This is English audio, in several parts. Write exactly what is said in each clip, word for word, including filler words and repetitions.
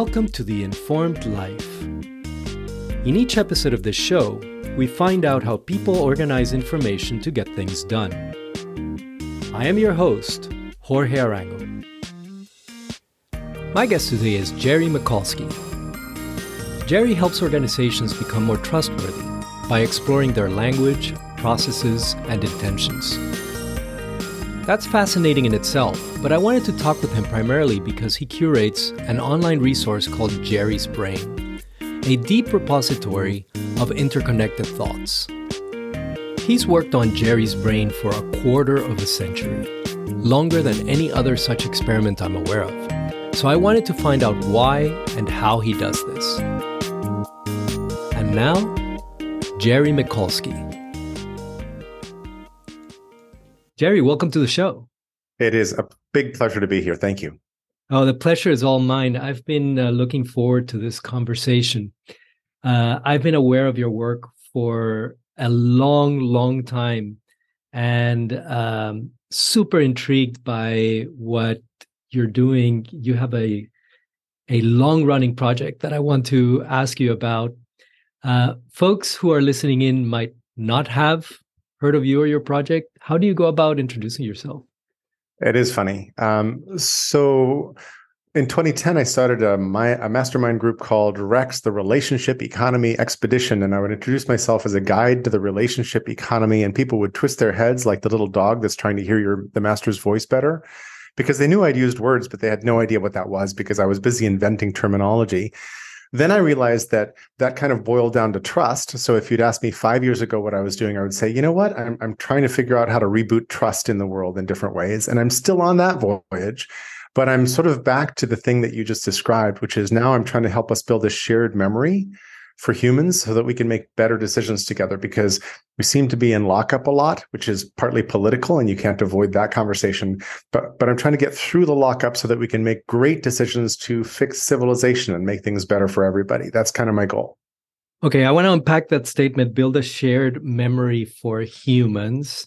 Welcome to The Informed Life. In each episode of this show, we find out how people organize information to get things done. I am your host, Jorge Arango. My guest today is Jerry Michalski. Jerry helps organizations become more trustworthy by exploring their language, processes, and intentions. That's fascinating in itself, but I wanted to talk with him primarily because he curates an online resource called Jerry's Brain, a deep repository of interconnected thoughts. He's worked on Jerry's Brain for a quarter of a century, longer than any other such experiment I'm aware of. So I wanted to find out why and how he does this. And now, Jerry Michalski. Jerry, welcome to the show. It is a big pleasure to be here. Thank you. Oh, the pleasure is all mine. I've been uh, looking forward to this conversation. Uh, I've been aware of your work for a long, long time and um, super intrigued by what you're doing. You have a, a long-running project that I want to ask you about. Uh, folks who are listening in might not have heard of you or your project. How do you go about introducing yourself? It is funny. Um, so in twenty ten, I started a, my, a mastermind group called REX, the Relationship Economy Expedition. And I would introduce myself as a guide to the relationship economy. And people would twist their heads like the little dog that's trying to hear your the master's voice better, because they knew I'd used words, but they had no idea what that was because I was busy inventing terminology. Then I realized that that kind of boiled down to trust. So if you'd asked me five years ago what I was doing, I would say, you know what, I'm, I'm trying to figure out how to reboot trust in the world in different ways. And I'm still on that voyage, but I'm sort of back to the thing that you just described, which is now I'm trying to help us build a shared memory for humans so that we can make better decisions together, because we seem to be in lockup a lot, which is partly political, and you can't avoid that conversation. But but I'm trying to get through the lockup so that we can make great decisions to fix civilization and make things better for everybody. That's kind of my goal. Okay, I want to unpack that statement, build a shared memory for humans.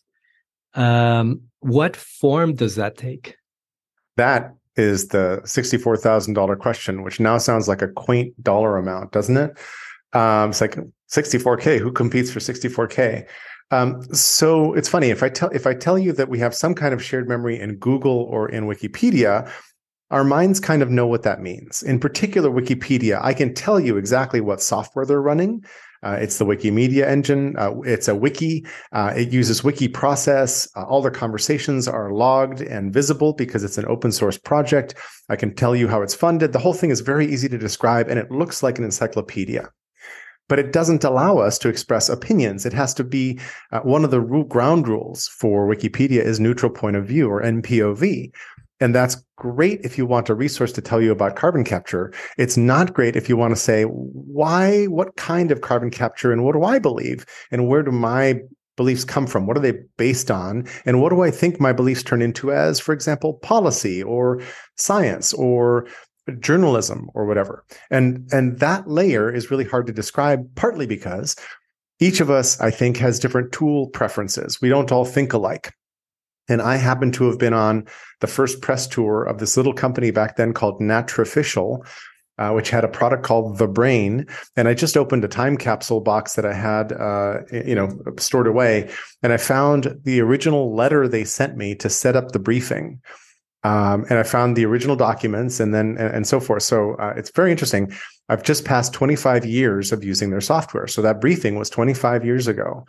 Um, what form does that take? That is the sixty-four thousand dollars question, which now sounds like a quaint dollar amount, doesn't it? Um, it's like sixty-four K. Who competes for sixty-four K? Um, so it's funny, if I tell if I tell you that we have some kind of shared memory in Google or in Wikipedia, our minds kind of know what that means. In particular, Wikipedia, I can tell you exactly what software they're running. Uh, it's the Wikimedia engine. Uh, it's a wiki. Uh, it uses wiki process. Uh, all their conversations are logged and visible because it's an open source project. I can tell you how it's funded. The whole thing is very easy to describe, and it looks like an encyclopedia. But it doesn't allow us to express opinions. It has to be uh, one of the rule, ground rules for Wikipedia is neutral point of view, or N P O V. And that's great if you want a resource to tell you about carbon capture. It's not great if you want to say, why, what kind of carbon capture, and what do I believe? And where do my beliefs come from? What are they based on? And what do I think my beliefs turn into as, for example, policy or science or journalism or whatever. And, and that layer is really hard to describe, partly because each of us, I think, has different tool preferences. We don't all think alike. And I happen to have been on the first press tour of this little company back then called Natraficial, uh, which had a product called The Brain. And I just opened a time capsule box that I had, uh, you know, stored away. And I found the original letter they sent me to set up the briefing. Um, and I found the original documents and then and, and so forth. So uh, it's very interesting. I've just passed twenty-five years of using their software. So that briefing was twenty-five years ago.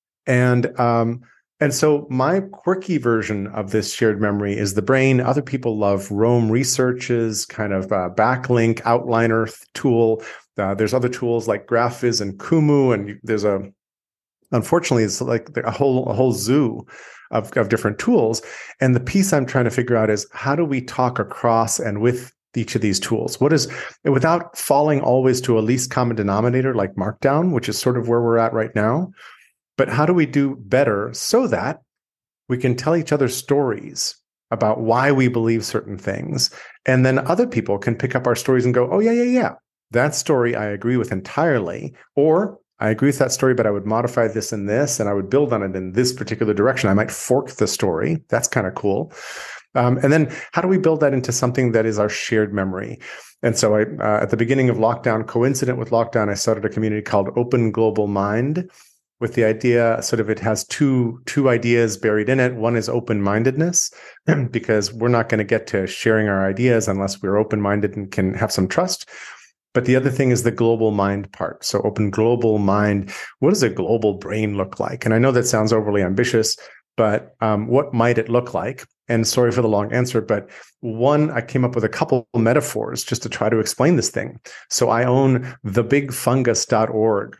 And um, and so my quirky version of this shared memory is The Brain. Other people love Rome Research's kind of uh, backlink outliner th- tool. Uh, there's other tools like GraphViz and Kumu. And there's a, unfortunately, it's like a whole a whole zoo Of, of different tools. And the piece I'm trying to figure out is, how do we talk across and with each of these tools? What is, without falling always to a least common denominator like Markdown, which is sort of where we're at right now, but how do we do better so that we can tell each other stories about why we believe certain things, and then other people can pick up our stories and go, oh, yeah, yeah, yeah, that story I agree with entirely, or I agree with that story, but I would modify this and this, and I would build on it in this particular direction. I might fork the story. That's kind of cool. Um, and then how do we build that into something that is our shared memory? And so I, uh, at the beginning of lockdown, coincident with lockdown, I started a community called Open Global Mind, with the idea, sort of, it has two, two ideas buried in it. One is open-mindedness, because we're not going to get to sharing our ideas unless we're open-minded and can have some trust. But the other thing is the global mind part. So open global mind, what does a global brain look like? And I know that sounds overly ambitious, but um, what might it look like? And sorry for the long answer, but one, I came up with a couple metaphors just to try to explain this thing. So I own the big fungus dot org.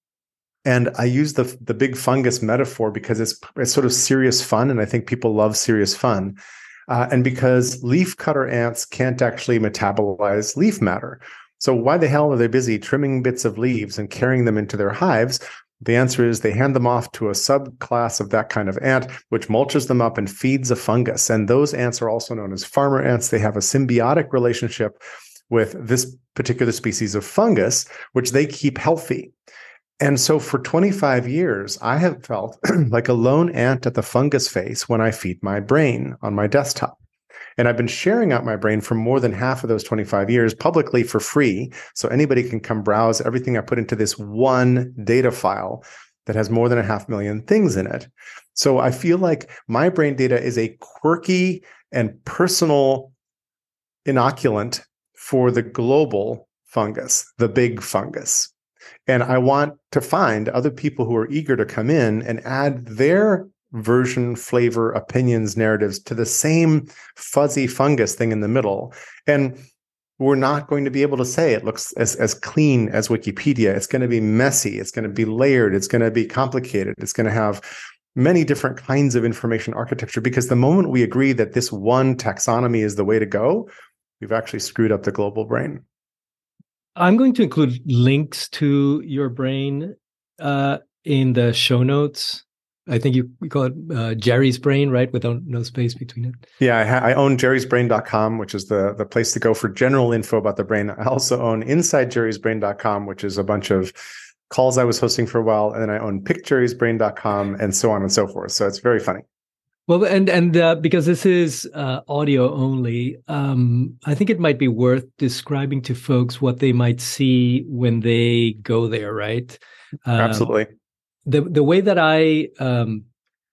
And I use the the big fungus metaphor because it's it's sort of serious fun, and I think people love serious fun. Uh, and because leafcutter ants can't actually metabolize leaf matter. So why the hell are they busy trimming bits of leaves and carrying them into their hives? The answer is they hand them off to a subclass of that kind of ant, which mulches them up and feeds a fungus. And those ants are also known as farmer ants. They have a symbiotic relationship with this particular species of fungus, which they keep healthy. And so for twenty-five years, I have felt like a lone ant at the fungus face when I feed my brain on my desktop. And I've been sharing out my brain for more than half of those twenty-five years publicly for free. So anybody can come browse everything I put into this one data file that has more than a half million things in it. So I feel like my brain data is a quirky and personal inoculant for the global fungus, the big fungus. And I want to find other people who are eager to come in and add their version, flavor, opinions, narratives to the same fuzzy fungus thing in the middle. And we're not going to be able to say it looks as, as clean as Wikipedia. It's going to be messy. It's going to be layered. It's going to be complicated. It's going to have many different kinds of information architecture, because the moment we agree that this one taxonomy is the way to go, we've actually screwed up the global brain. I'm going to include links to your brain uh, in the show notes. I think you, you call it uh, Jerry's Brain, right? Without no space between it. Yeah, I, ha- I own jerry's brain dot com, which is the, the place to go for general info about the brain. I also own inside jerry's brain dot com, which is a bunch of calls I was hosting for a while. And then I own pick jerry's brain dot com and so on and so forth. So it's very funny. Well, and and uh, because this is uh, audio only, um, I think it might be worth describing to folks what they might see when they go there, right? Um, Absolutely. The the way that I, um,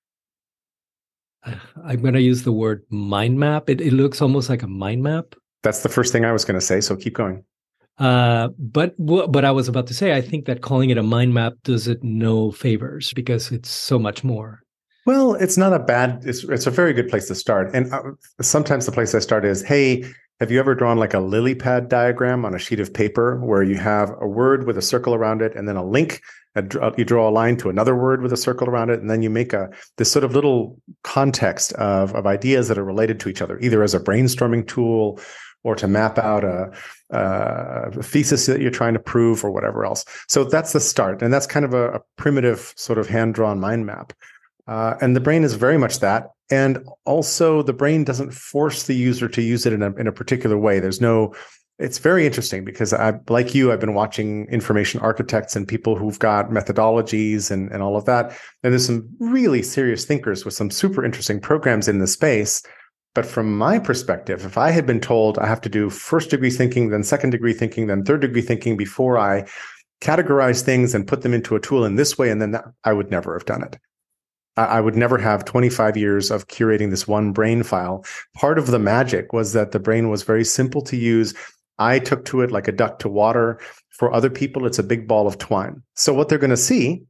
I'm going to use the word mind map. It, it looks almost like a mind map. That's the first thing I was going to say, so keep going. Uh, but but I was about to say, I think that calling it a mind map does it no favors, because it's so much more. Well, it's not a bad, it's it's a very good place to start. And uh, sometimes the place I start is, hey, have you ever drawn like a lily pad diagram on a sheet of paper where you have a word with a circle around it and then a link, a, you draw a line to another word with a circle around it, and then you make a this sort of little context of, of ideas that are related to each other, either as a brainstorming tool or to map out a, a thesis that you're trying to prove or whatever else. So that's the start. And that's kind of a, a primitive sort of hand-drawn mind map. Uh, and the brain is very much that. And also the brain doesn't force the user to use it in a, in a particular way. There's no, it's very interesting because I, like you, I've been watching information architects and people who've got methodologies and, and all of that. And there's some really serious thinkers with some super interesting programs in the space. But from my perspective, if I had been told I have to do first degree thinking, then second degree thinking, then third degree thinking before I categorize things and put them into a tool in this way, and then that, I would never have done it. I would never have twenty-five years of curating this one brain file. Part of the magic was that the brain was very simple to use. I took to it like a duck to water. For other people, it's a big ball of twine. So what they're going to see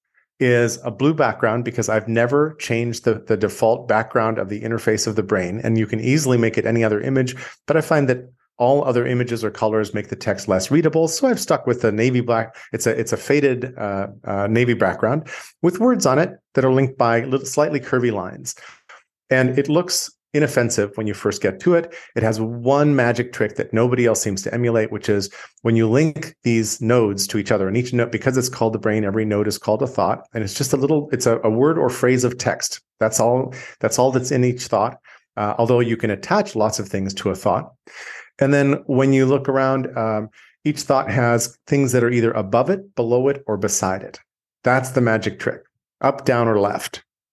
is a blue background, because I've never changed the, the default background of the interface of the brain. And you can easily make it any other image. But I find that all other images or colors make the text less readable. So I've stuck with the navy black. It's a it's a faded uh, uh, navy background with words on it that are linked by little, slightly curvy lines. And it looks inoffensive when you first get to it. It has one magic trick that nobody else seems to emulate, which is when you link these nodes to each other. And each node, because it's called the brain, every node is called a thought. And it's just a little, it's a, a word or phrase of text. That's all, that's all that's in each thought. Uh, although you can attach lots of things to a thought. And then when you look around, um, each thought has things that are either above it, below it, or beside it. That's the magic trick. Up, down, or left.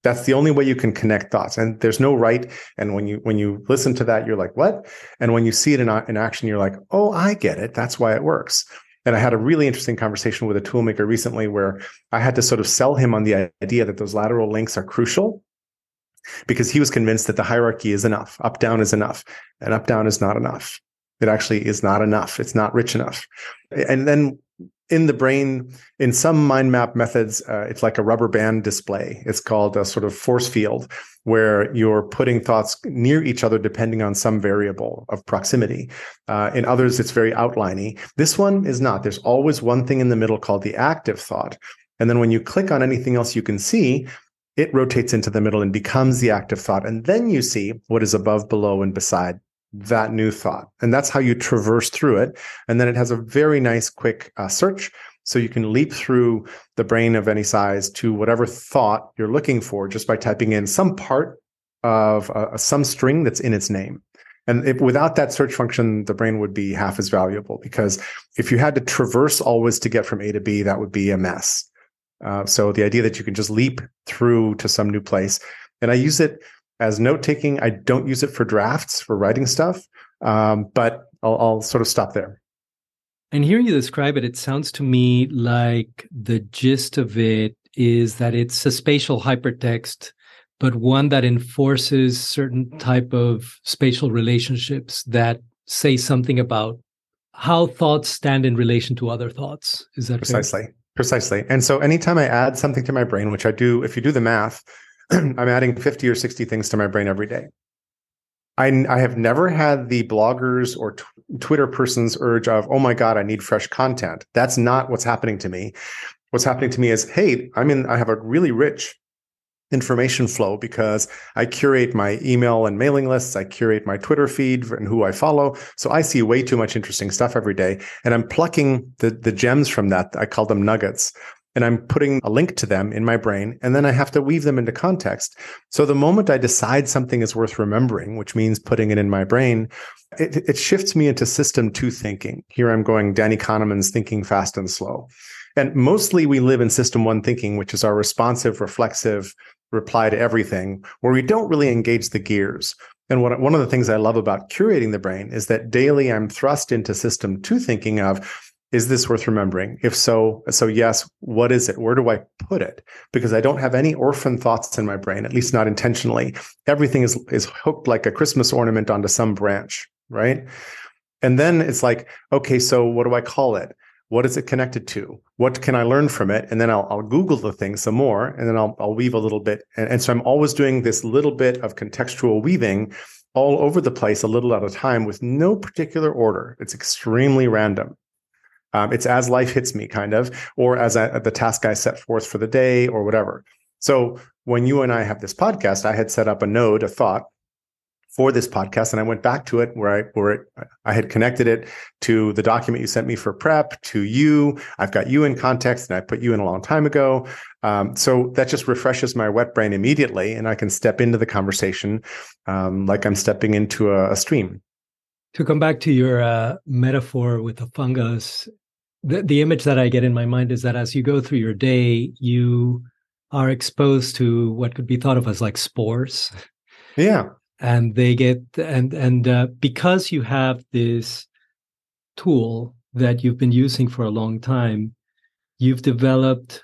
That's the only way you can connect thoughts. And there's no right. And when you when you listen to that, you're like, what? And when you see it in, in action, you're like, oh, I get it. That's why it works. And I had a really interesting conversation with a toolmaker recently where I had to sort of sell him on the idea that those lateral links are crucial, because he was convinced that the hierarchy is enough. Up, down is enough. And up, down is not enough. It actually is not enough. It's not rich enough. And then in the brain, in some mind map methods, uh, it's like a rubber band display. It's called a sort of force field, where you're putting thoughts near each other depending on some variable of proximity. Uh, in others, it's very outliney. This one is not. There's always one thing in the middle called the active thought. And then when you click on anything else you can see, it rotates into the middle and becomes the active thought. And then you see what is above, below, and beside that new thought. And that's how you traverse through it. And then it has a very nice, quick uh, search. So you can leap through the brain of any size to whatever thought you're looking for just by typing in some part of uh, some string that's in its name. And if, without that search function, the brain would be half as valuable, because if you had to traverse always to get from A to B, that would be a mess. Uh, so the idea that you can just leap through to some new place. And I use it as note-taking. I don't use it for drafts, for writing stuff, um, but I'll, I'll sort of stop there. And hearing you describe it, it sounds to me like the gist of it is that it's a spatial hypertext, but one that enforces certain type of spatial relationships that say something about how thoughts stand in relation to other thoughts. Is that precisely? Fair? Precisely. And so anytime I add something to my brain, which I do, if you do the math, I'm adding fifty or sixty things to my brain every day. I, I have never had the bloggers or t- Twitter person's urge of, oh my God, I need fresh content. That's not what's happening to me. What's happening to me is, hey, I'm in, I have a really rich information flow because I curate my email and mailing lists. I curate my Twitter feed and who I follow. So I see way too much interesting stuff every day. And I'm plucking the, the gems from that. I call them nuggets. And I'm putting a link to them in my brain, and then I have to weave them into context. So the moment I decide something is worth remembering, which means putting it in my brain, it, it shifts me into system two thinking. Here I'm going Danny Kahneman's thinking fast and slow. And mostly we live in system one thinking, which is our responsive, reflexive reply to everything, where we don't really engage the gears. And what, one of the things I love about curating the brain is that daily I'm thrust into system two thinking of, is this worth remembering? If so, so yes, what is it? Where do I put it? Because I don't have any orphan thoughts in my brain, at least not intentionally. Everything is, is hooked like a Christmas ornament onto some branch, right? And then it's like, okay, so what do I call it? What is it connected to? What can I learn from it? And then I'll, I'll Google the thing some more, and then I'll, I'll weave a little bit. And, and so I'm always doing this little bit of contextual weaving all over the place, a little at a time, with no particular order. It's extremely random. Um, it's as life hits me, kind of, or as I, the task I set forth for the day, or whatever. So when you and I have this podcast, I had set up a node, a thought for this podcast, and I went back to it where I where it, I had connected it to the document you sent me for prep, to you. I've got you in context, and I put you in a long time ago. Um, so that just refreshes my wet brain immediately, and I can step into the conversation um, like I'm stepping into a, a stream. To come back to your uh, metaphor with the fungus, The, the image that I get in my mind is that as you go through your day, you are exposed to what could be thought of as like spores. Yeah. And they get, and, and uh, because you have this tool that you've been using for a long time, you've developed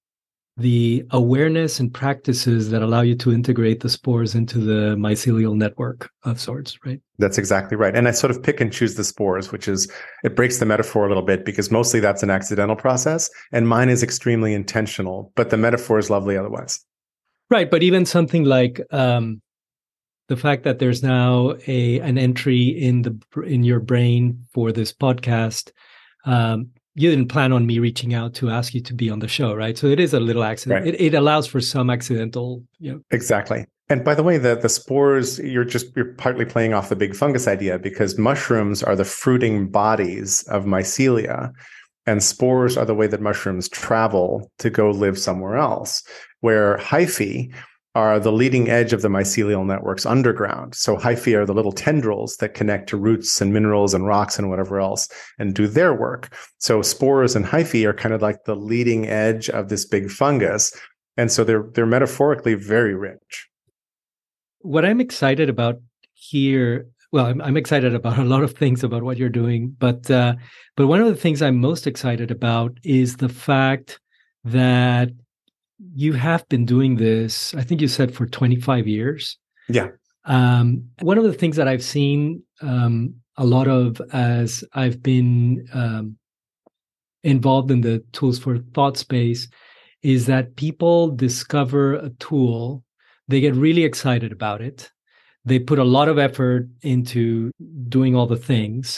the awareness and practices that allow you to integrate the spores into the mycelial network of sorts, right? That's exactly right. And I sort of pick and choose the spores, which is, it breaks the metaphor a little bit, because mostly that's an accidental process, and mine is extremely intentional, but the metaphor is lovely otherwise. Right. But even something like um, the fact that there's now a an entry in the in your brain for this podcast, um, you didn't plan on me reaching out to ask you to be on the show, right? So it is a little accident. Right. It, it allows for some accidental, you know. Exactly. And by the way, the, the spores, you're just, you're partly playing off the big fungus idea, because mushrooms are the fruiting bodies of mycelia, and spores are the way that mushrooms travel to go live somewhere else, where hyphae are the leading edge of the mycelial networks underground. So hyphae are the little tendrils that connect to roots and minerals and rocks and whatever else and do their work. So spores and hyphae are kind of like the leading edge of this big fungus. And so they're they're metaphorically very rich. What I'm excited about here, well, I'm, I'm excited about a lot of things about what you're doing, but uh, but one of the things I'm most excited about is the fact that you have been doing this, I think you said for twenty-five years. Yeah. Um, one of the things that I've seen um, a lot of as I've been um, involved in the Tools for Thought space is that people discover a tool, they get really excited about it, they put a lot of effort into doing all the things,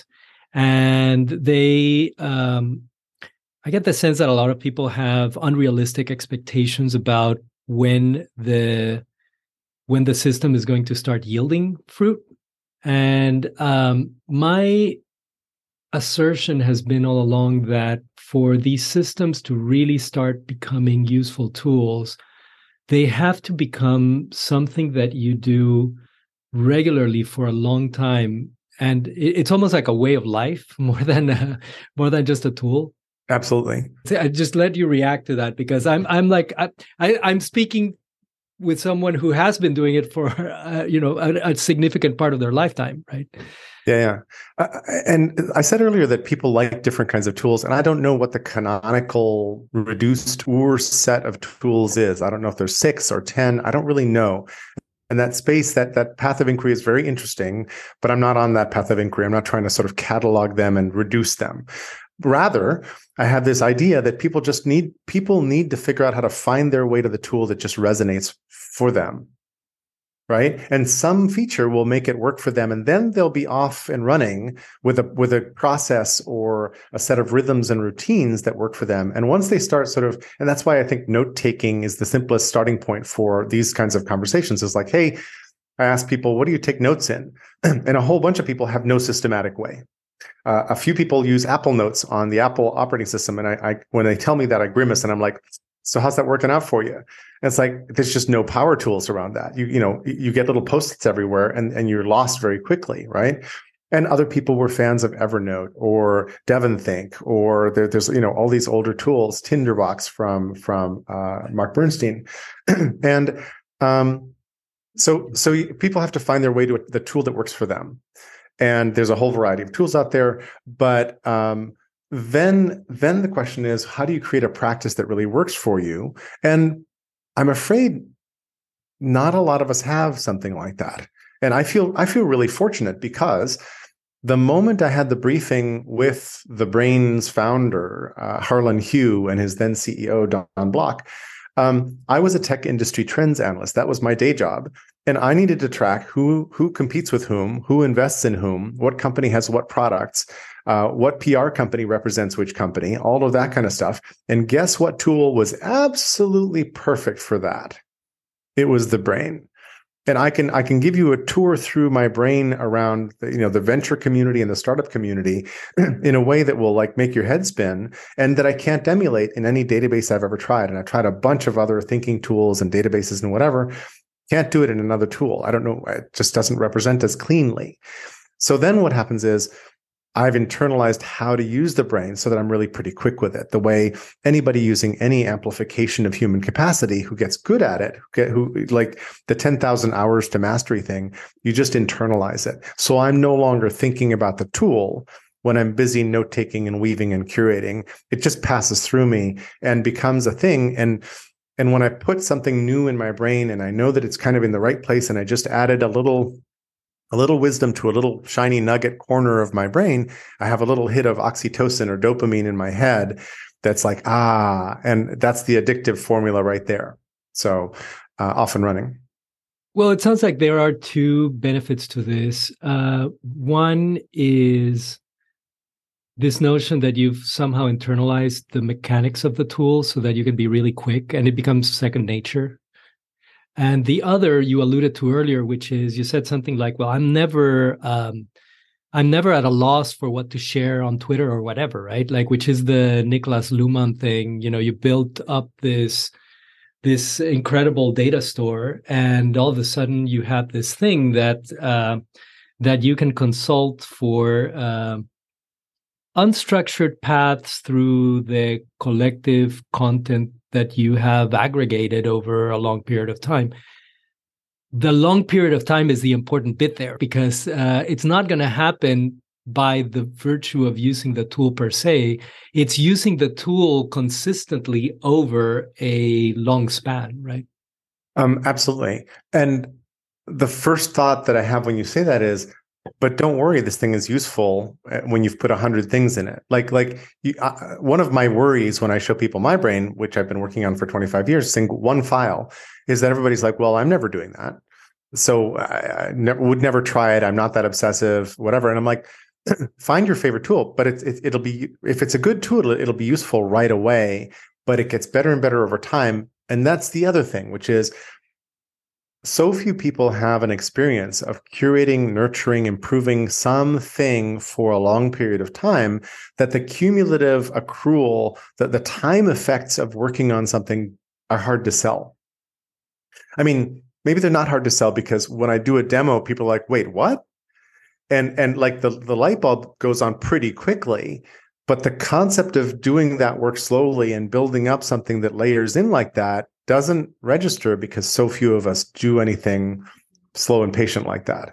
and they, um, I get the sense that a lot of people have unrealistic expectations about when the when the system is going to start yielding fruit. And um, my assertion has been all along that for these systems to really start becoming useful tools, they have to become something that you do regularly for a long time. And it's almost like a way of life more than a, more than just a tool. Absolutely. I just let you react to that because I'm I'm like I, I I'm speaking with someone who has been doing it for uh, you know a, a significant part of their lifetime, right? Yeah, yeah. Uh, and I said earlier that people like different kinds of tools, and I don't know what the canonical reduced or set of tools is. I don't know if there's six or ten. I don't really know. And that space, that that path of inquiry is very interesting, but I'm not on that path of inquiry. I'm not trying to sort of catalog them and reduce them. Rather, I have this idea that people just need, people need to figure out how to find their way to the tool that just resonates for them, right? And some feature will make it work for them, and then they'll be off and running with a with a process or a set of rhythms and routines that work for them. And once they start sort of, and that's why I think note-taking is the simplest starting point for these kinds of conversations, is like, hey, I ask people, what do you take notes in? And a whole bunch of people have no systematic way. Uh, a few people use Apple Notes on the Apple operating system. And I, I, when they tell me that, I grimace and I'm like, so how's that working out for you? And it's like, there's just no power tools around that. You, you know, you get little post-its everywhere and, and you're lost very quickly, right? And other people were fans of Evernote or DevonThink, or there, there's, you know, all these older tools, Tinderbox from, from uh, Mark Bernstein. and um, so, so people have to find their way to the tool that works for them. And there's a whole variety of tools out there, but um, then then the question is, how do you create a practice that really works for you? And I'm afraid not a lot of us have something like that. And I feel I feel really fortunate, because the moment I had the briefing with the Brain's founder, uh, Harlan Hugh, and his then C E O, Don Block, um, I was a tech industry trends analyst. That was my day job. And I needed to track who who competes with whom, who invests in whom, what company has what products, uh, what P R company represents which company, all of that kind of stuff. And guess what tool was absolutely perfect for that? It was the Brain. And I can I can give you a tour through my brain around the, you know, the venture community and the startup community in a way that will like make your head spin, and that I can't emulate in any database I've ever tried. And I've tried a bunch of other thinking tools and databases and whatever. Can't do it in another tool. I don't know. It just doesn't represent as cleanly. So then what happens is I've internalized how to use the Brain so that I'm really pretty quick with it. The way anybody using any amplification of human capacity who gets good at it, who, get, who like the ten thousand hours to mastery thing, you just internalize it. So I'm no longer thinking about the tool when I'm busy note-taking and weaving and curating. It just passes through me and becomes a thing. And And when I put something new in my brain and I know that it's kind of in the right place, and I just added a little, a little wisdom to a little shiny nugget corner of my brain, I have a little hit of oxytocin or dopamine in my head that's like, ah, and that's the addictive formula right there. So uh, off and running. Well, it sounds like there are two benefits to this. Uh, one is this notion that you've somehow internalized the mechanics of the tool so that you can be really quick and it becomes second nature. And the other you alluded to earlier, which is you said something like, well, I'm never, um, I'm never at a loss for what to share on Twitter or whatever, right? Like, which is the Niklas Luhmann thing. You know, you built up this, this incredible data store, and all of a sudden you have this thing that, uh, that you can consult for, uh, unstructured paths through the collective content that you have aggregated over a long period of time. The long period of time is the important bit there, because uh, it's not going to happen by the virtue of using the tool per se. It's using the tool consistently over a long span, right? Um, absolutely. And the first thought that I have when you say that is, but don't worry, this thing is useful when you've put a hundred things in it. Like, like you, uh, one of my worries when I show people my brain, which I've been working on for twenty-five years, single one file, is that everybody's like, well, I'm never doing that. So I, I ne- would never try it. I'm not that obsessive, whatever. And I'm like, find your favorite tool, but it, it, it'll be, if it's a good tool, it'll, it'll be useful right away, but it gets better and better over time. And that's the other thing, which is so few people have an experience of curating, nurturing, improving something for a long period of time, that the cumulative accrual, that the time effects of working on something are hard to sell. I mean, maybe they're not hard to sell because when I do a demo, people are like, wait, what? And and like the, the light bulb goes on pretty quickly, but the concept of doing that work slowly and building up something that layers in like that doesn't register because so few of us do anything slow and patient like that.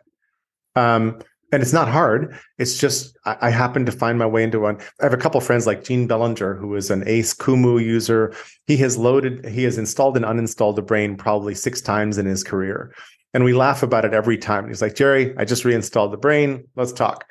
Um, and it's not hard. It's just I, I happen to find my way into one. I have a couple of friends like Gene Bellinger, who is an ace Kumu user. He has loaded, he has installed and uninstalled the brain probably six times in his career. And we laugh about it every time. He's like, Jerry, I just reinstalled the brain. Let's talk.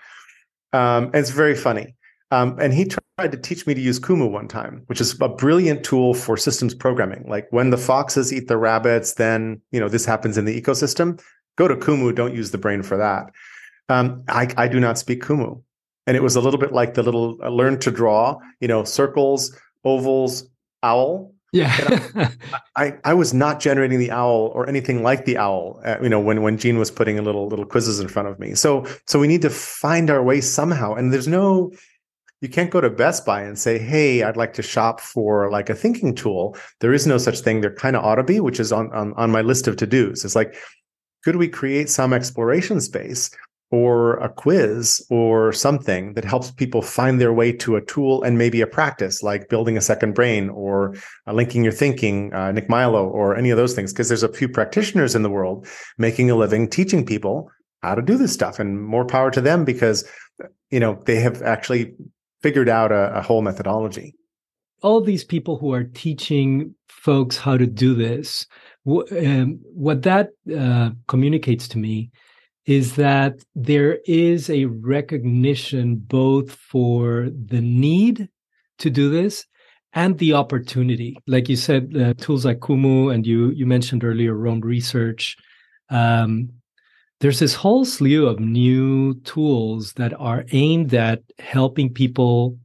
Um, and it's very funny. Um, and he tried to teach me to use Kumu one time, which is a brilliant tool for systems programming. Like when the foxes eat the rabbits, then, you know, this happens in the ecosystem. Go to Kumu, don't use the brain for that. Um, I, I do not speak Kumu. And it was a little bit like the little uh, learn to draw, you know, circles, ovals, owl. Yeah. I, I, I was not generating the owl or anything like the owl, uh, you know, when, when Gene was putting a little, little quizzes in front of me. So, so we need to find our way somehow. And there's no, you can't go to Best Buy and say, hey, I'd like to shop for like a thinking tool. There is no such thing. There kind of ought to be, which is on, on, on my list of to-dos. It's like, could we create some exploration space or a quiz or something that helps people find their way to a tool and maybe a practice like building a second brain or uh, linking your thinking, uh, Nick Milo, or any of those things? Because there's a few practitioners in the world making a living teaching people how to do this stuff, and more power to them because, you know, they have actually figured out a, a whole methodology. All these people who are teaching folks how to do this, w- um, what that uh, communicates to me is that there is a recognition both for the need to do this and the opportunity. Like you said, uh, tools like Kumu, and you you mentioned earlier Rome Research. Um, there's this whole slew of new tools that are aimed at helping people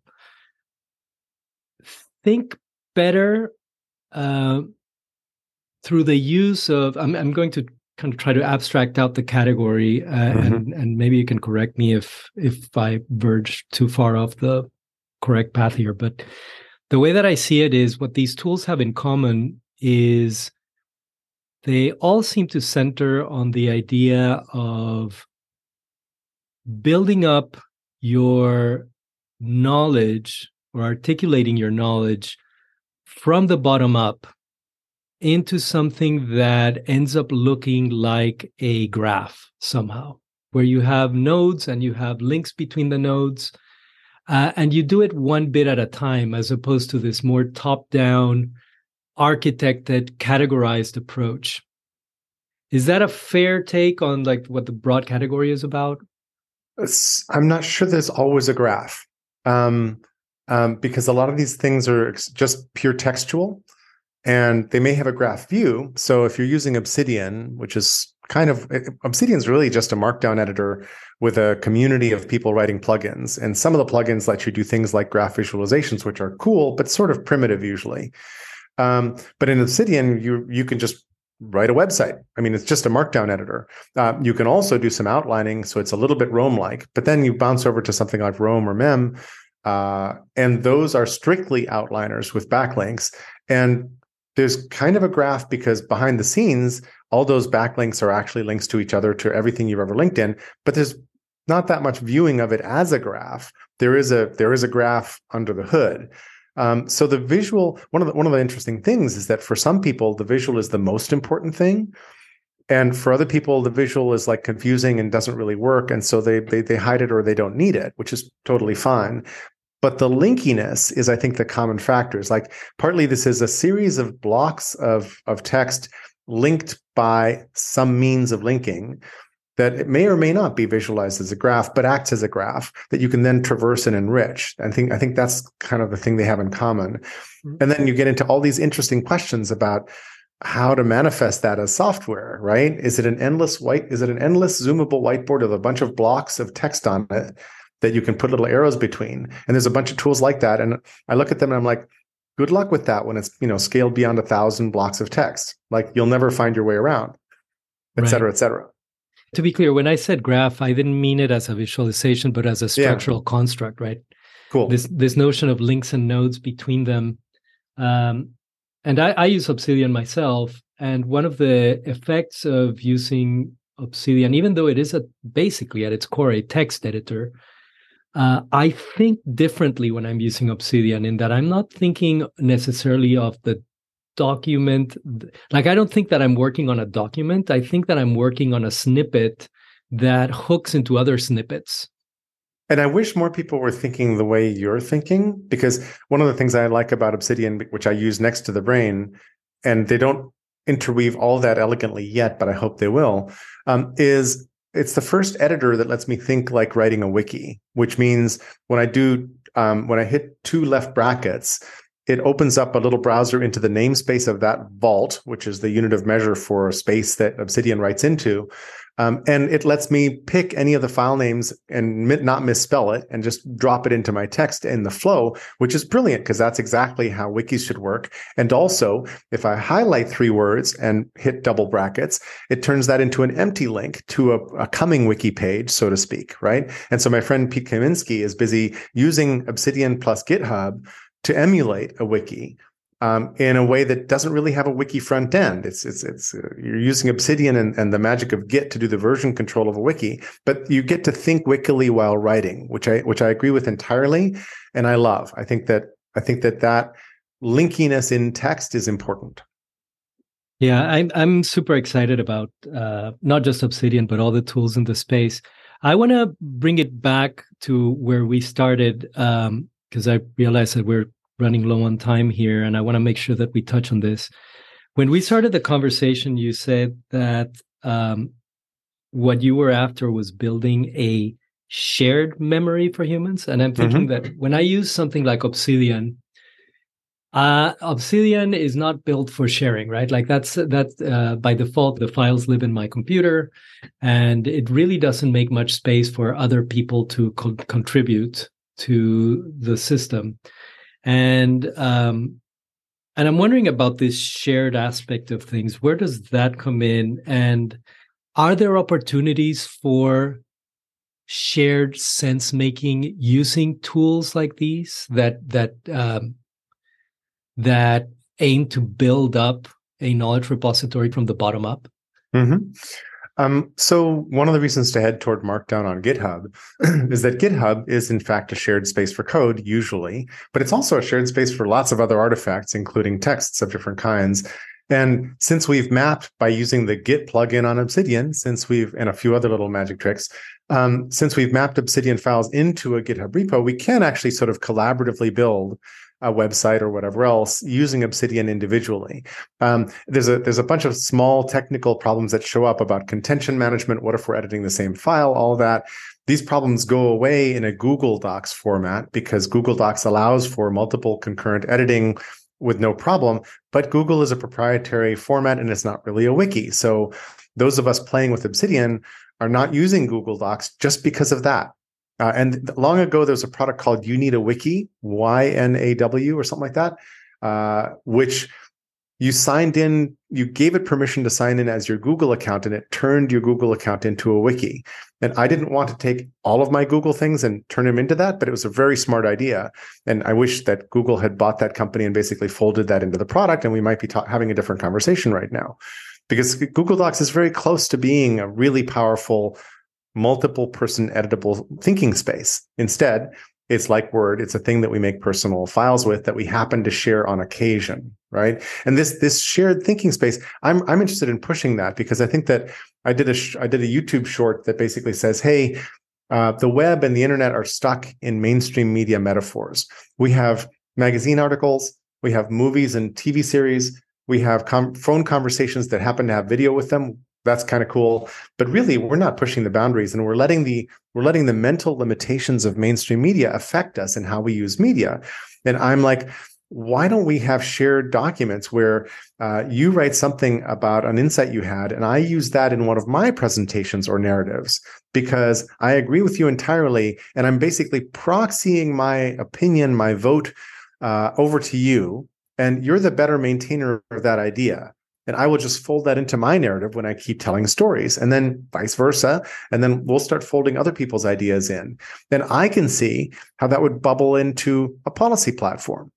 think better uh, through the use of, I'm, I'm going to kind of try to abstract out the category, uh, mm-hmm. and and maybe you can correct me if if I verge too far off the correct path here. But the way that I see it is, what these tools have in common is they all seem to center on the idea of building up your knowledge or articulating your knowledge from the bottom up into something that ends up looking like a graph somehow, where you have nodes and you have links between the nodes, uh, and you do it one bit at a time, as opposed to this more top-down, architected, categorized approach. Is that a fair take on like what the broad category is about? I'm not sure there's always a graph, um, um, because a lot of these things are just pure textual. And they may have a graph view. So if you're using Obsidian, which is kind of, Obsidian is really just a markdown editor with a community of people writing plugins. And some of the plugins let you do things like graph visualizations, which are cool, but sort of primitive usually. Um, but in Obsidian, you you can just write a website. I mean, it's just a markdown editor. Uh, you can also do some outlining, so it's a little bit Rome-like. But then you bounce over to something like Rome or Mem, uh, and those are strictly outliners with backlinks. And there's kind of a graph because behind the scenes, all those backlinks are actually links to each other, to everything you've ever linked in, but there's not that much viewing of it as a graph. There is a there is a graph under the hood. Um, so the visual, one of the one of the interesting things is that for some people, the visual is the most important thing. And for other people, the visual is like confusing and doesn't really work. And so they, they they hide it or they don't need it, which is totally fine. But the linkiness is, I think, the common factors. Like partly this is a series of blocks of, of text linked by some means of linking that it may or may not be visualized as a graph, but acts as a graph that you can then traverse and enrich. I think I think that's kind of the thing they have in common. Mm-hmm. And then you get into all these interesting questions about how to manifest that as software, right? Is it an endless white, is it an endless zoomable whiteboard with a bunch of blocks of text on it that you can put little arrows between? And there's a bunch of tools like that. And I look at them and I'm like, good luck with that when it's, you know, scaled beyond a thousand blocks of text. Like you'll never find your way around, et right. cetera, et cetera. To be clear, when I said graph, I didn't mean it as a visualization, but as a structural yeah. construct, right? Cool. This this notion of links and nodes between them. Um, and I, I use Obsidian myself. And one of the effects of using Obsidian, even though it is a basically at its core a text editor, uh, I think differently when I'm using Obsidian in that I'm not thinking necessarily of the document. Like, I don't think that I'm working on a document. I think that I'm working on a snippet that hooks into other snippets. And I wish more people were thinking the way you're thinking, because one of the things I like about Obsidian, which I use next to the brain, and they don't interweave all that elegantly yet, but I hope they will, um, is it's the first editor that lets me think like writing a wiki, which means when I do, um, when I hit two left brackets, it opens up a little browser into the namespace of that vault, which is the unit of measure for space that Obsidian writes into. Um, and it lets me pick any of the file names and mi- not misspell it and just drop it into my text in the flow, which is brilliant because that's exactly how wikis should work. And also, if I highlight three words and hit double brackets, it turns that into an empty link to a, a coming wiki page, so to speak, right? And so my friend Pete Kaminski is busy using Obsidian plus GitHub to emulate a wiki um, in a way that doesn't really have a wiki front end. It's it's it's uh, you're using Obsidian and, and the magic of Git to do the version control of a wiki, but you get to think wikily while writing, which I which I agree with entirely, and I love. I think that I think that that linkiness in text is important. Yeah, I'm I'm super excited about uh, not just Obsidian, but all the tools in the space. I want to bring it back to where we started. Um, because I realize that we're running low on time here, and I want to make sure that we touch on this. When we started the conversation, you said that um, what you were after was building a shared memory for humans. And I'm thinking mm-hmm. that when I use something like Obsidian, uh, Obsidian is not built for sharing, right? Like that's, that's uh, by default, the files live in my computer, and it really doesn't make much space for other people to co- contribute to the system. And um, and I'm wondering about this shared aspect of things. Where does that come in? And are there opportunities for shared sense making using tools like these that that um, that aim to build up a knowledge repository from the bottom up? Mm-hmm. Um, so one of the reasons to head toward Markdown on GitHub is that GitHub is in fact a shared space for code usually, but it's also a shared space for lots of other artifacts, including texts of different kinds. And since we've mapped by using the Git plugin on Obsidian, since we've, and a few other little magic tricks, um, since we've mapped Obsidian files into a GitHub repo, we can actually sort of collaboratively build a website or whatever else using Obsidian individually. Um, there's a there's a bunch of small technical problems that show up about contention management. What if we're editing the same file? All that. These problems go away in a Google Docs format because Google Docs allows for multiple concurrent editing with no problem. But Google is a proprietary format and it's not really a wiki. So those of us playing with Obsidian are not using Google Docs just because of that. Uh, and long ago, there was a product called You Need a Wiki, Y N A W or something like that, uh, which you signed in, you gave it permission to sign in as your Google account, and it turned your Google account into a wiki. And I didn't want to take all of my Google things and turn them into that, but it was a very smart idea. And I wish that Google had bought that company and basically folded that into the product, and we might be ta- having a different conversation right now. Because Google Docs is very close to being a really powerful multiple person editable thinking space. Instead, It's like Word. It's a thing that we make personal files with that we happen to share on occasion, right? And this this shared thinking space, I'm I'm interested in pushing that because I think that I did a sh- I did a YouTube short that basically says, hey, uh, the web and the internet are stuck in mainstream media metaphors. We have magazine articles, we have movies and T V series, we have com- phone conversations that happen to have video with them. That's kind of cool, but really, we're not pushing the boundaries, and we're letting the we're letting the mental limitations of mainstream media affect us and how we use media. And I'm like, why don't we have shared documents where uh, you write something about an insight you had, and I use that in one of my presentations or narratives because I agree with you entirely, and I'm basically proxying my opinion, my vote uh, over to you, and you're the better maintainer of that idea. And I will just fold that into my narrative when I keep telling stories, and then vice versa. And then we'll start folding other people's ideas in. Then I can see how that would bubble into a policy platform.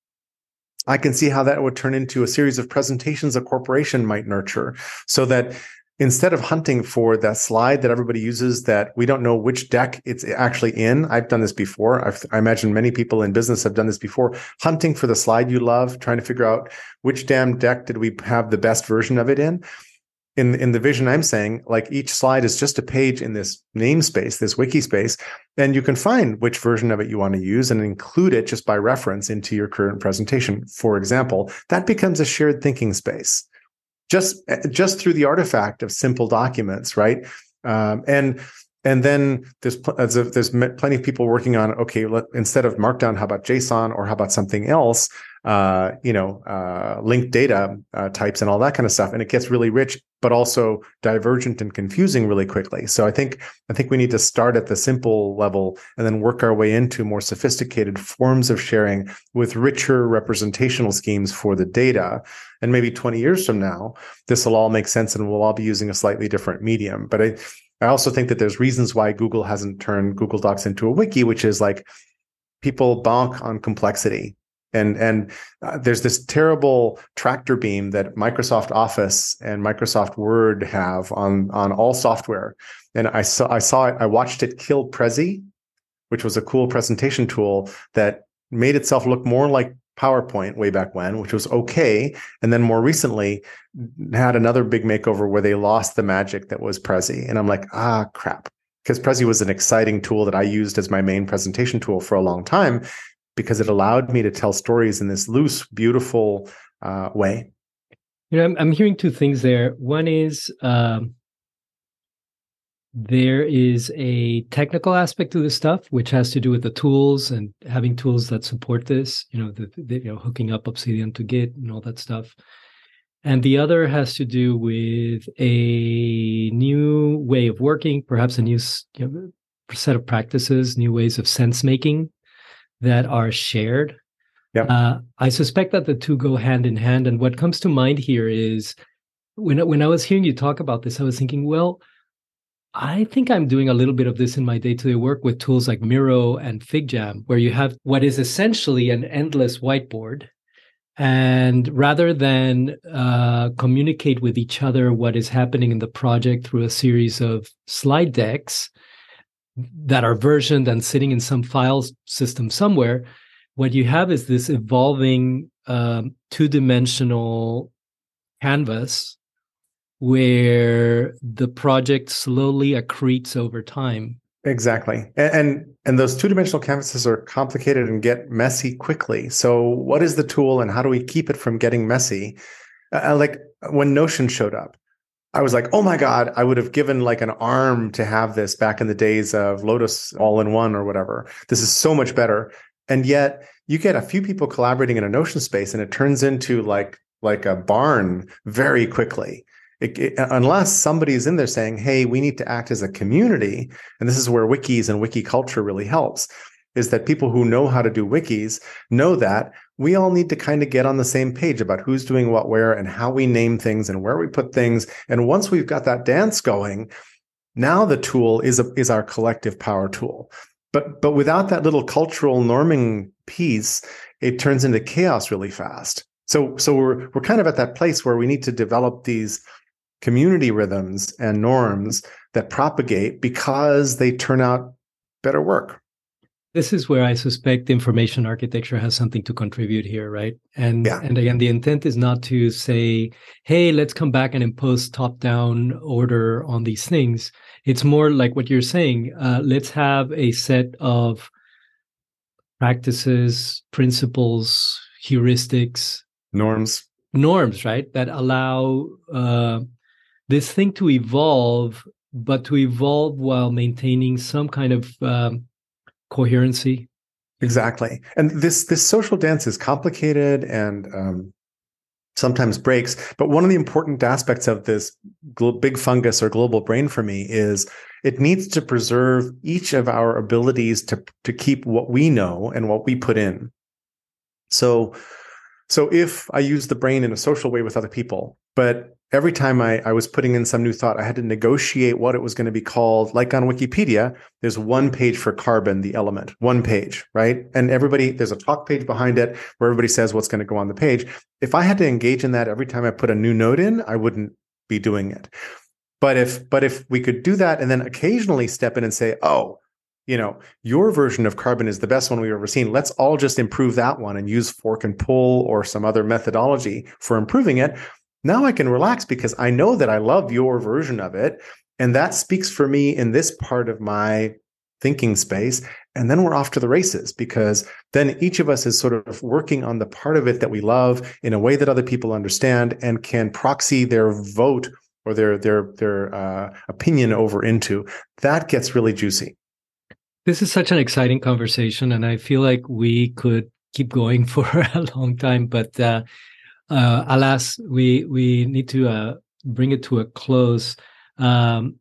I can see how that would turn into a series of presentations a corporation might nurture so that instead of hunting for that slide that everybody uses that we don't know which deck it's actually in, I've done this before. I've, I imagine many people in business have done this before, hunting for the slide you love, trying to figure out which damn deck did we have the best version of it in. In, in the vision I'm saying, like each slide is just a page in this namespace, this wiki space, and you can find which version of it you want to use and include it just by reference into your current presentation. For example, that becomes a shared thinking space. Just, just through the artifact of simple documents, right? Um, and and then there's pl- there's plenty of people working on, okay, let, instead of Markdown, how about JSON, or how about something else? Uh, you know, uh, linked data uh, types and all that kind of stuff, and it gets really rich, but also divergent and confusing really quickly. So I think I think we need to start at the simple level and then work our way into more sophisticated forms of sharing with richer representational schemes for the data. And maybe twenty years from now, this will all make sense, and we'll all be using a slightly different medium. But I, I also think that there's reasons why Google hasn't turned Google Docs into a wiki, which is like people bonk on complexity. And and uh, there's this terrible tractor beam that Microsoft Office and Microsoft Word have on on all software. And I saw I saw it. I watched it kill Prezi, which was a cool presentation tool that made itself look more like PowerPoint way back when, which was okay. And then more recently had another big makeover where they lost the magic that was Prezi. And I'm like, ah, crap. Because Prezi was an exciting tool that I used as my main presentation tool for a long time, because it allowed me to tell stories in this loose, beautiful uh, way. You know, I'm, I'm hearing two things there. One is um, there is a technical aspect to this stuff, which has to do with the tools and having tools that support this. You know, the, the you know hooking up Obsidian to Git and all that stuff. And the other has to do with a new way of working, perhaps a new you know, set of practices, new ways of sense making that are shared. Yeah. Uh, I suspect that the two go hand in hand. And what comes to mind here is when, when I was hearing you talk about this, I was thinking, well, I think I'm doing a little bit of this in my day-to-day work with tools like Miro and FigJam, where you have what is essentially an endless whiteboard. And rather than uh, communicate with each other what is happening in the project through a series of slide decks that are versioned and sitting in some file system somewhere, what you have is this evolving um, two-dimensional canvas where the project slowly accretes over time. Exactly. And, and and those two-dimensional canvases are complicated and get messy quickly. So what is the tool and how do we keep it from getting messy? Uh, like when Notion showed up, I was like, oh my God, I would have given like an arm to have this back in the days of Lotus all-in-one or whatever. This is so much better. And yet you get a few people collaborating in a Notion space and it turns into like, like a barn very quickly. It, it, unless somebody's in there saying, hey, we need to act as a community, and this is where wikis and wiki culture really helps, is that people who know how to do wikis know that we all need to kind of get on the same page about who's doing what where and how we name things and where we put things. And once we've got that dance going, now the tool is a, is our collective power tool. But but without that little cultural norming piece, it turns into chaos really fast. So so we're we're kind of at that place where we need to develop these community rhythms and norms that propagate because they turn out better work. This is where I suspect information architecture has something to contribute here, right? And Yeah. and again, the intent is not to say, hey, let's come back and impose top-down order on these things. It's more like what you're saying. Uh, let's have a set of practices, principles, heuristics, Norms. norms, right? That allow uh, this thing to evolve, but to evolve while maintaining some kind of um, coherency. Exactly. And this this social dance is complicated and um, sometimes breaks. But one of the important aspects of this gl- big fungus or global brain for me is it needs to preserve each of our abilities to to keep what we know and what we put in. So, so if I use the brain in a social way with other people, but every time I, I was putting in some new thought, I had to negotiate what it was going to be called. Like on Wikipedia, there's one page for carbon, the element, one page, right? And everybody, there's a talk page behind it where everybody says what's going to go on the page. If I had to engage in that every time I put a new note in, I wouldn't be doing it. But if, but if we could do that and then occasionally step in and say, oh, you know, your version of carbon is the best one we've ever seen. Let's all just improve that one and use fork and pull or some other methodology for improving it. Now I can relax because I know that I love your version of it. And that speaks for me in this part of my thinking space. And then we're off to the races because then each of us is sort of working on the part of it that we love in a way that other people understand and can proxy their vote or their, their, their uh, opinion over into. That gets really juicy. This is such an exciting conversation. And I feel like we could keep going for a long time, but uh, Uh, alas, we we need to uh, bring it to a close. Um,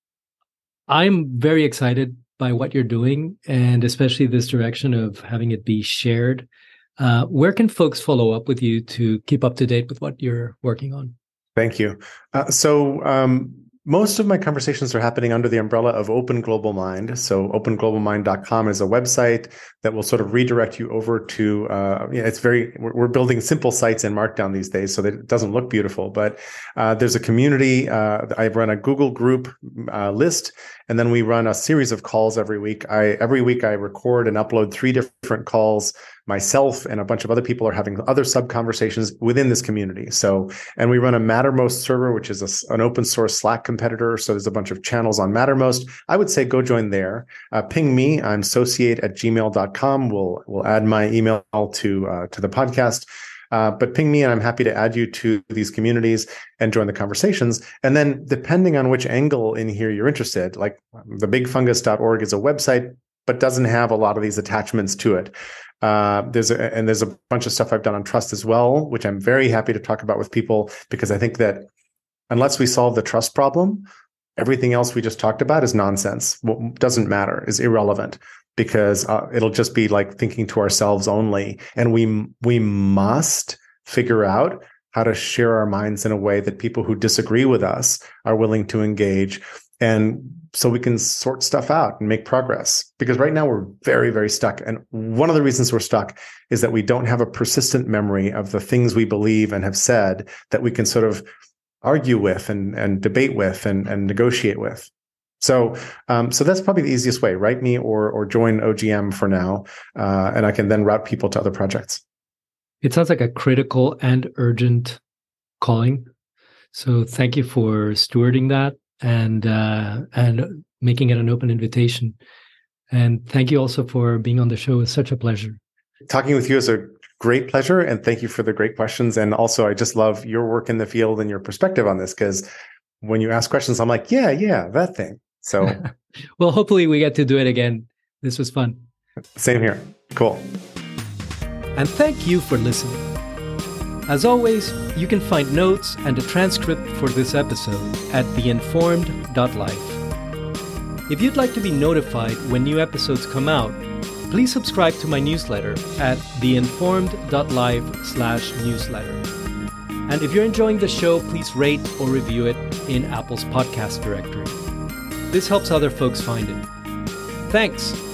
I'm very excited by what you're doing, and especially this direction of having it be shared. Uh, where can folks follow up with you to keep up to date with what you're working on? Thank you. Uh, so um, most of my conversations are happening under the umbrella of Open Global Mind. So open global mind dot com is a website that will sort of redirect you over to, uh, yeah, it's very, we're, we're building simple sites in Markdown these days so that it doesn't look beautiful, but uh, there's a community. Uh, I run a Google group uh, list, and then we run a series of calls every week. I Every week I record and upload three different calls. Myself and a bunch of other people are having other sub conversations within this community. So, and we run a Mattermost server, which is a, an open source Slack competitor. So there's a bunch of channels on Mattermost. I would say go join there. Uh, ping me. I'm associate at gmail dot com. We'll, we'll add my email to, uh, to the podcast. Uh, but ping me and I'm happy to add you to these communities and join the conversations. And then depending on which angle in here you're interested, like the big fungus dot org is a website, but doesn't have a lot of these attachments to it. Uh, there's a, and there's a bunch of stuff I've done on trust as well, which I'm very happy to talk about with people, because I think that unless we solve the trust problem, everything else we just talked about is nonsense. What doesn't matter, is irrelevant, because uh, it'll just be like thinking to ourselves only. And we we must figure out how to share our minds in a way that people who disagree with us are willing to engage, and so we can sort stuff out and make progress. Because right now we're very, very stuck. And one of the reasons we're stuck is that we don't have a persistent memory of the things we believe and have said that we can sort of argue with and, and debate with and, and negotiate with. So, um, so that's probably the easiest way. Write me or or join O G M for now, uh, and I can then route people to other projects. It sounds like a critical and urgent calling. So thank you for stewarding that and uh, and making it an open invitation. And thank you also for being on the show. It's such a pleasure. Talking with you is a great pleasure, and thank you for the great questions. And also, I just love your work in the field and your perspective on this, because when you ask questions, I'm like, yeah, yeah, that thing. So, well, hopefully we get to do it again. This was fun. Same here. Cool. And thank you for listening. As always, you can find notes and a transcript for this episode at the informed dot life. If you'd like to be notified when new episodes come out, please subscribe to my newsletter at the informed dot life slash newsletter. And if you're enjoying the show, please rate or review it in Apple's podcast directory. This helps other folks find it. Thanks.